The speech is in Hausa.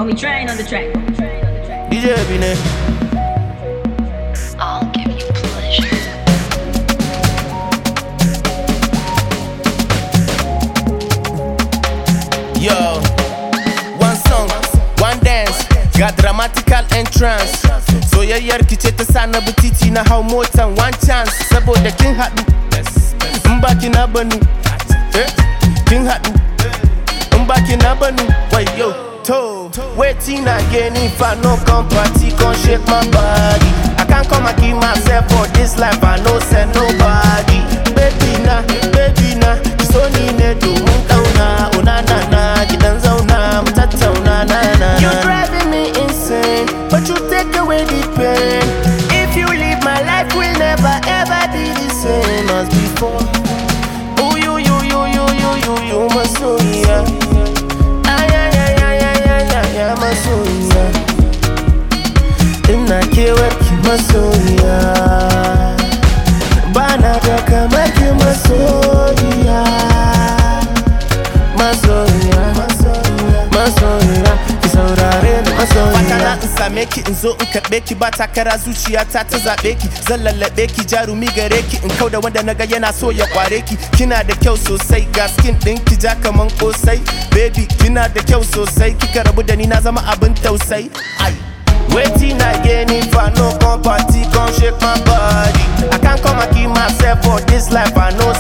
me Train on the track. DJ Bine. I'll give you pleasure. Yo, one song, one dance, got dramatical entrance. Soyayyar ki ce ta sa na bi titi na hau motan one chance. Saboda kin haɗu, in ba ki na banu, kin haɗu, in ba ki na banu, wayo. To, waiting again if I no come party, come shake my body. I can't come and keep myself for this life, I no send nobody. Baby na, it's only ne do mun kauna, una na na, gidan zauna, mu tattauna na na. You're driving me insane, but you take away the pain. If you leave, my life will never ever be the same as before. Oh, you, my soul, yeah. Masoya, ina kewarki masoya, bana da kamar ki masoya, ki saurare ni masoya. Fatana in same ki in zo in karɓe ki ba takara zuciyata ta zaɓe ki, zan lallaɓe ki jarumi gare ki in kauda wanda naga yana so ya kware ki. Kina da kyau sosai ga skin ɗin ki ja kaman kosai, baby kina da kyau sosai kika rabu da ni na zama abin tausayi. Waiting again if I no come party, come shake my body. I can't come and keep myself for this life, I know